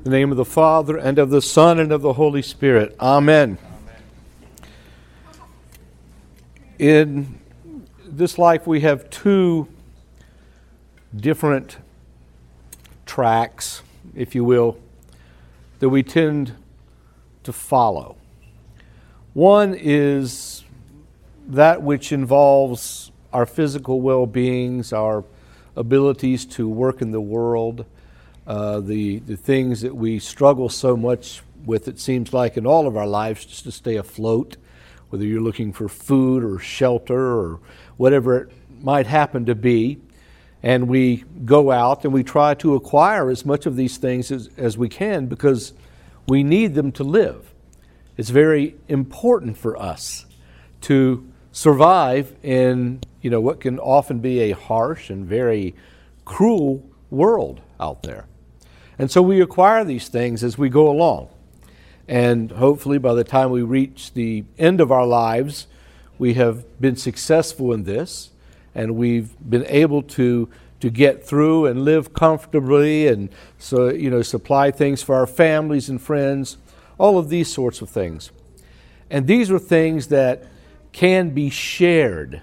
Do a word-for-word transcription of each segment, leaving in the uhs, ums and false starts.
In the name of the Father, and of the Son, and of the Holy Spirit. Amen. Amen. In this life, we have two different tracks, if you will, that we tend to follow. One is that which involves our physical well-beings, our abilities to work in the world, uh, the, the things that we struggle so much with, it seems like, in all of our lives, just to stay afloat, whether you're looking for food or shelter or whatever it might happen to be. And we go out and we try to acquire as much of these things as, as we can because we need them to live. It's very important for us to survive in, you know, what can often be a harsh and very cruel world out there. And so we acquire these things as we go along. And hopefully by the time we reach the end of our lives, we have been successful in this, and we've been able to to get through and live comfortably, and so, you know, supply things for our families and friends, all of these sorts of things. And these are things that can be shared.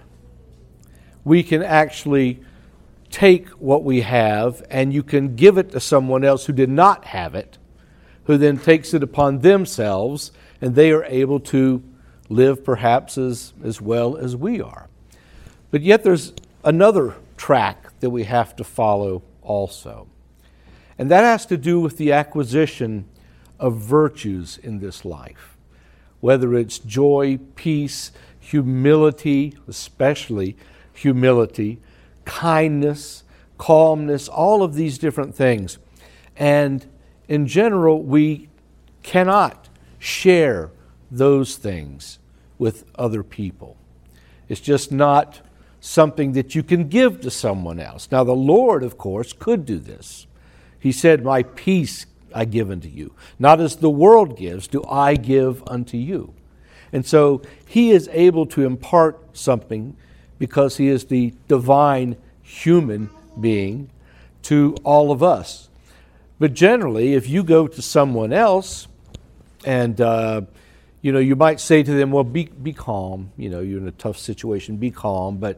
We can actually take what we have and you can give it to someone else who did not have it, who then takes it upon themselves, and they are able to live perhaps as, as well as we are. But yet there's another track that we have to follow also. And that has to do with the acquisition of virtues in this life. Whether it's joy, peace, humility, especially humility, kindness, calmness, all of these different things. And in general, we cannot share those things with other people. It's just not something that you can give to someone else. Now, the Lord, of course, could do this. He said, "My peace I give unto you. Not as the world gives, do I give unto you." And so He is able to impart something because He is the divine human being to all of us. But generally, if you go to someone else and, uh, you know, you might say to them, well, be, be calm. You know, you're in a tough situation, be calm. But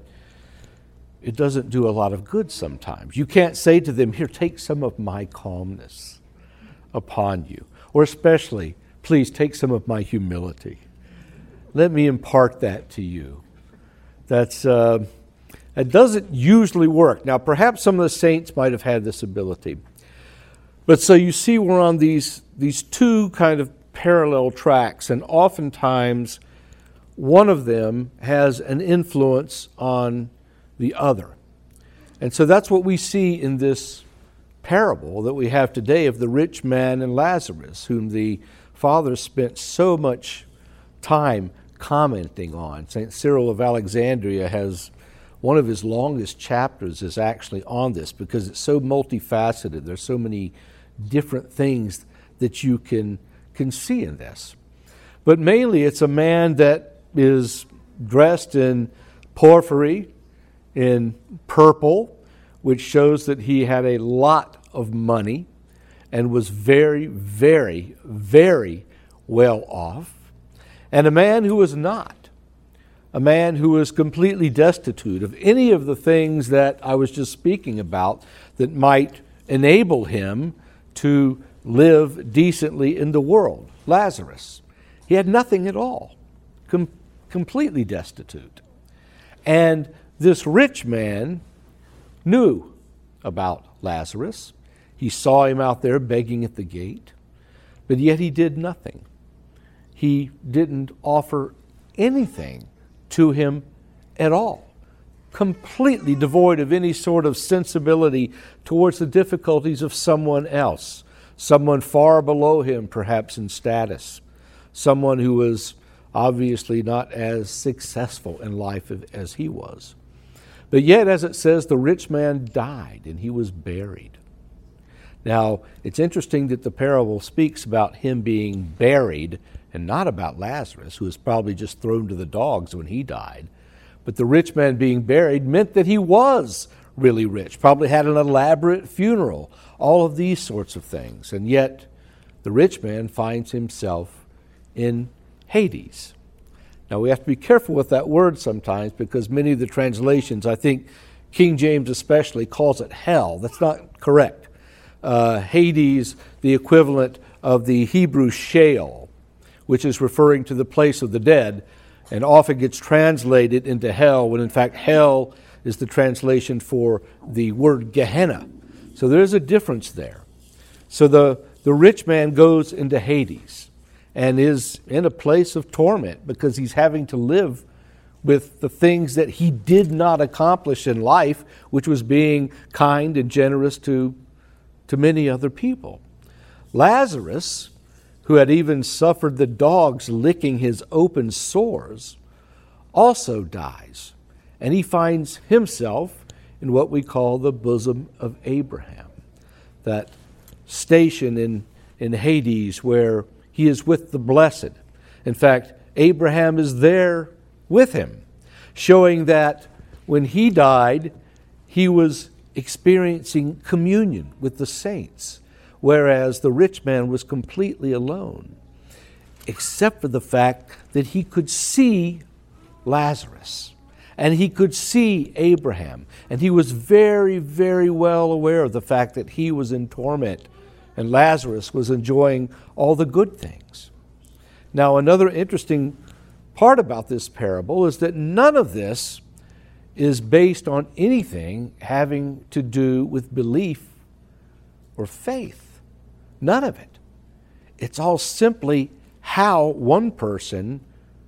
it doesn't do a lot of good sometimes. You can't say to them, here, take some of my calmness upon you. Or especially, please take some of my humility. Let me impart that to you. That's uh, it doesn't usually work. Now, perhaps some of the saints might have had this ability. But so you see we're on these, these two kind of parallel tracks, and oftentimes one of them has an influence on the other. And so that's what we see in this parable that we have today of the rich man and Lazarus, whom the Father spent so much time commenting on. Saint Cyril of Alexandria has one of his longest chapters is actually on this because it's so multifaceted. There's so many different things that you can, can see in this. But mainly it's a man that is dressed in porphyry, in purple, which shows that he had a lot of money and was very, very, very well off. And a man who was not, a man who was completely destitute of any of the things that I was just speaking about that might enable him to live decently in the world. Lazarus, he had nothing at all, com- completely destitute. And this rich man knew about Lazarus. He saw him out there begging at the gate, but yet he did nothing. He didn't offer anything to him at all, completely devoid of any sort of sensibility towards the difficulties of someone else, someone far below him perhaps in status, someone who was obviously not as successful in life as he was. But yet, as it says, the rich man died and he was buried. Now, it's interesting that the parable speaks about him being buried and not about Lazarus, who was probably just thrown to the dogs when he died. But the rich man being buried meant that he was really rich, probably had an elaborate funeral, all of these sorts of things. And yet, the rich man finds himself in Hades. Now we have to be careful with that word sometimes, because many of the translations, I think King James especially, calls it hell. That's not correct. Uh, Hades, the equivalent of the Hebrew Sheol, which is referring to the place of the dead, and often gets translated into hell, when in fact hell is the translation for the word Gehenna. So there's a difference there. So the, the rich man goes into Hades and is in a place of torment because he's having to live with the things that he did not accomplish in life, which was being kind and generous to, to many other people. Lazarus, who had even suffered the dogs licking his open sores, also dies, and he finds himself in what we call the bosom of Abraham, that station in, in Hades where he is with the blessed. In fact, Abraham is there with him, showing that when he died, he was experiencing communion with the saints, whereas the rich man was completely alone, except for the fact that he could see Lazarus and he could see Abraham, and he was very, very well aware of the fact that he was in torment and Lazarus was enjoying all the good things. Now, another interesting part about this parable is that none of this is based on anything having to do with belief or faith. None of it. It's all simply how one person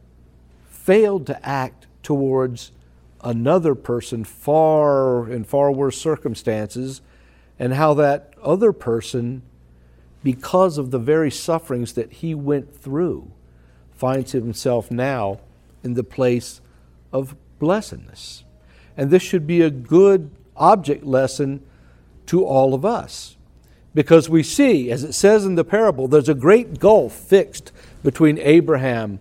failed to act towards another person far in far worse circumstances, and how that other person, because of the very sufferings that he went through, finds himself now in the place of blessedness. And this should be a good object lesson to all of us, because we see, as it says in the parable, there's a great gulf fixed between Abraham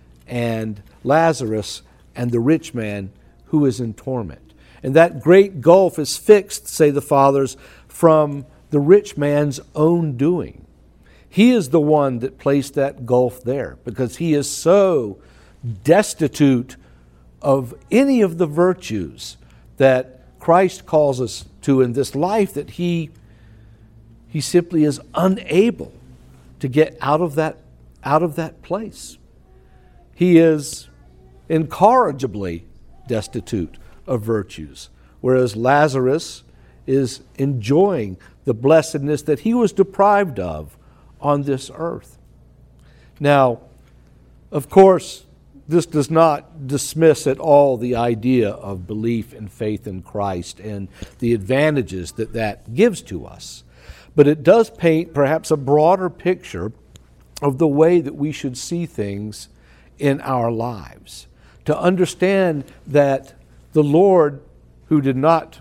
and Lazarus and the rich man who is in torment. And that great gulf is fixed, say the fathers, from the rich man's own doing. He is the one that placed that gulf there, because he is so destitute of any of the virtues that Christ calls us to in this life, that he, he simply is unable to get out of that, out of that place. He is incorrigibly destitute of virtues, whereas Lazarus is enjoying the blessedness that he was deprived of on this earth. Now, of course, this does not dismiss at all the idea of belief and faith in Christ and the advantages that that gives to us. But it does paint perhaps a broader picture of the way that we should see things in our lives. To understand that the Lord, who did not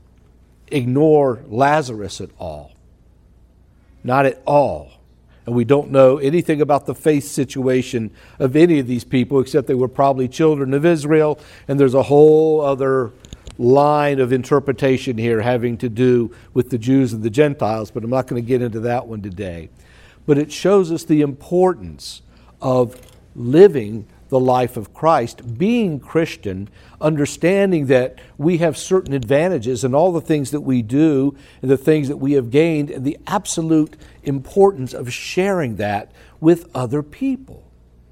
ignore Lazarus at all, not at all, and we don't know anything about the faith situation of any of these people, except they were probably children of Israel, and there's a whole other line of interpretation here having to do with the Jews and the Gentiles, but I'm not going to get into that one today. But it shows us the importance of living the life of Christ, being Christian, understanding that we have certain advantages in all the things that we do and the things that we have gained, and the absolute importance of sharing that with other people.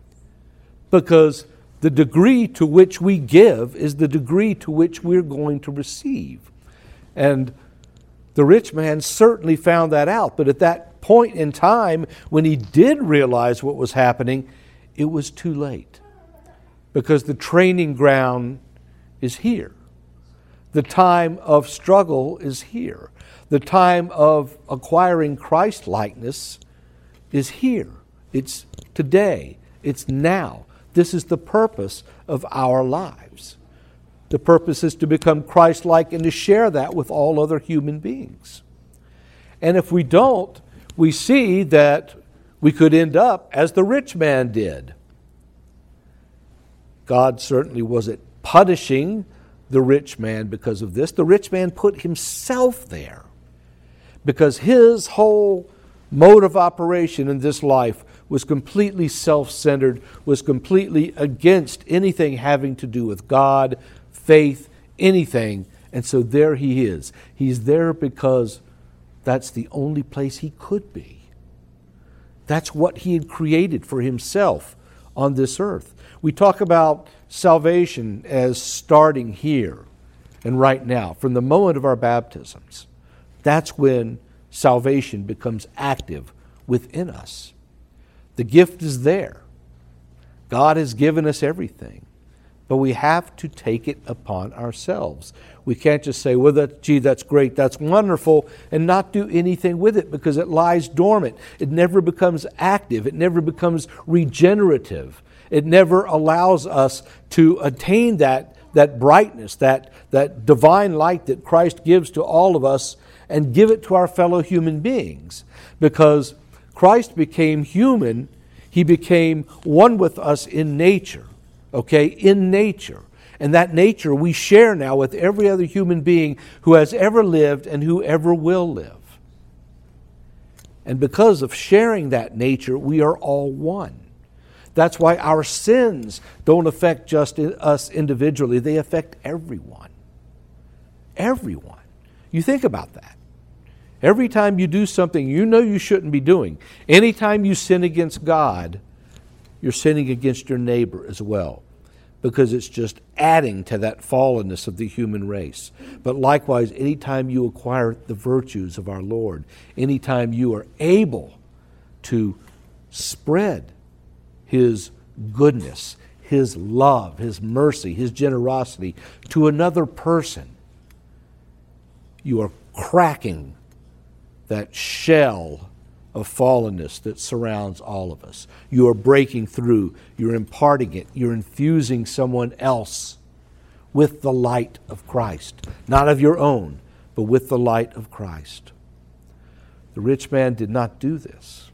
Because the degree to which we give is the degree to which we're going to receive. And the rich man certainly found that out, but at that point in time, when he did realize what was happening, it was too late. Because the training ground is here. The time of struggle is here. The time of acquiring Christ-likeness is here. It's today. It's now. This is the purpose of our lives. The purpose is to become Christ-like and to share that with all other human beings. And if we don't, we see that we could end up as the rich man did. God certainly wasn't punishing the rich man because of this. The rich man put himself there because his whole mode of operation in this life was completely self-centered, was completely against anything having to do with God, faith, anything. And so there he is. He's there because that's the only place he could be. That's what he had created for himself on this earth. We talk about salvation as starting here and right now, from the moment of our baptisms. That's when salvation becomes active within us. The gift is there. God has given us everything, but we have to take it upon ourselves. We can't just say, well, that, gee, that's great, that's wonderful, and not do anything with it because it lies dormant. It never becomes active. It never becomes regenerative. It never allows us to attain that, that brightness, that, that divine light that Christ gives to all of us and give it to our fellow human beings. Because Christ became human, he became one with us in nature, okay, in nature. And that nature we share now with every other human being who has ever lived and who ever will live. And because of sharing that nature, we are all one. That's why our sins don't affect just us individually, they affect everyone. Everyone. You think about that. Every time you do something you know you shouldn't be doing, anytime you sin against God, you're sinning against your neighbor as well, because it's just adding to that fallenness of the human race. But likewise, anytime you acquire the virtues of our Lord, anytime you are able to spread His goodness, His love, His mercy, His generosity to another person, you are cracking that shell of fallenness that surrounds all of us. You are breaking through, you're imparting it, you're infusing someone else with the light of Christ. Not of your own, but with the light of Christ. The rich man did not do this.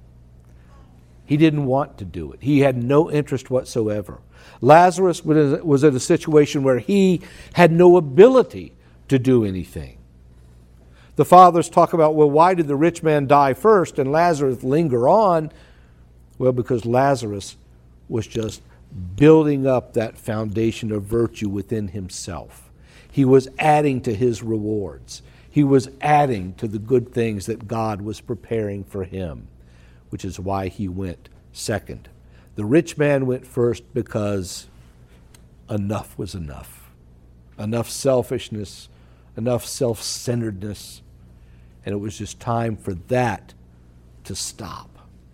He didn't want to do it. He had no interest whatsoever. Lazarus was in a situation where he had no ability to do anything. The fathers talk about, well, why did the rich man die first and Lazarus linger on? Well, because Lazarus was just building up that foundation of virtue within himself. He was adding to his rewards. He was adding to the good things that God was preparing for him, which is why he went second. The rich man went first because enough was enough. Enough selfishness, enough self-centeredness, and it was just time for that to stop.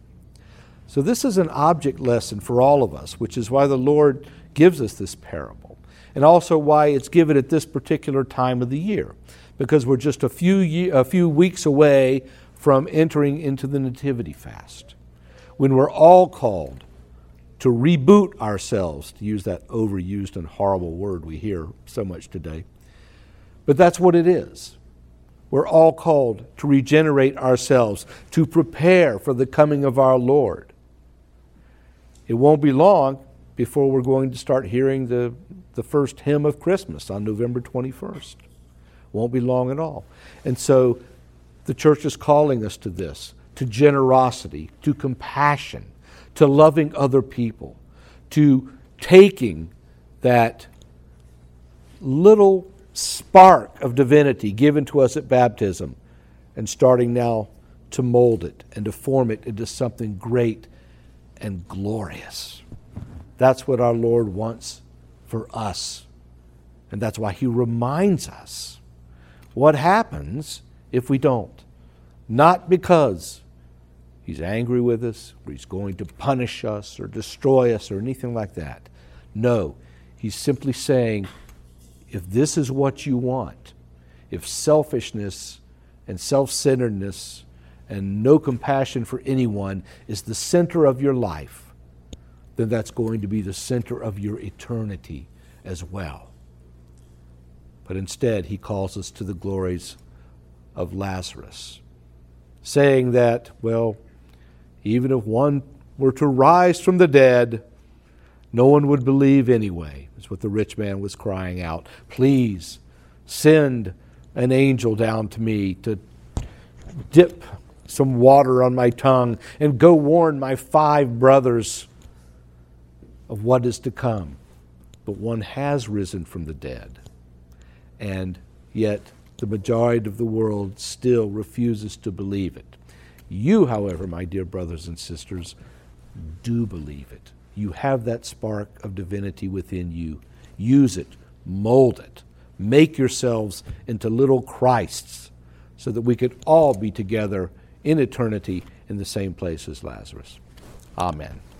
So this is an object lesson for all of us, which is why the Lord gives us this parable, and also why it's given at this particular time of the year, because we're just a few ye- a few weeks away from entering into the Nativity fast, when we're all called to reboot ourselves, to use that overused and horrible word we hear so much today. But that's what it is. We're all called to regenerate ourselves, to prepare for the coming of our Lord. It won't be long before we're going to start hearing the, the first hymn of Christmas on November twenty-first. Won't be long at all. And so the church is calling us to this, to generosity, to compassion, to loving other people, to taking that little spark of divinity given to us at baptism and starting now to mold it and to form it into something great and glorious. That's what our Lord wants for us. And that's why He reminds us what happens if we don't. Not because He's angry with us, or He's going to punish us or destroy us or anything like that. No, He's simply saying, if this is what you want, if selfishness and self-centeredness and no compassion for anyone is the center of your life, then that's going to be the center of your eternity as well. But instead, He calls us to the glories of Lazarus, saying that, well, even if one were to rise from the dead, no one would believe anyway, is what the rich man was crying out. Please send an angel down to me to dip some water on my tongue and go warn my five brothers of what is to come. But one has risen from the dead. And yet the majority of the world still refuses to believe it. You, however, my dear brothers and sisters, do believe it. You have that spark of divinity within you. Use it, mold it, make yourselves into little Christs so that we could all be together in eternity in the same place as Lazarus. Amen.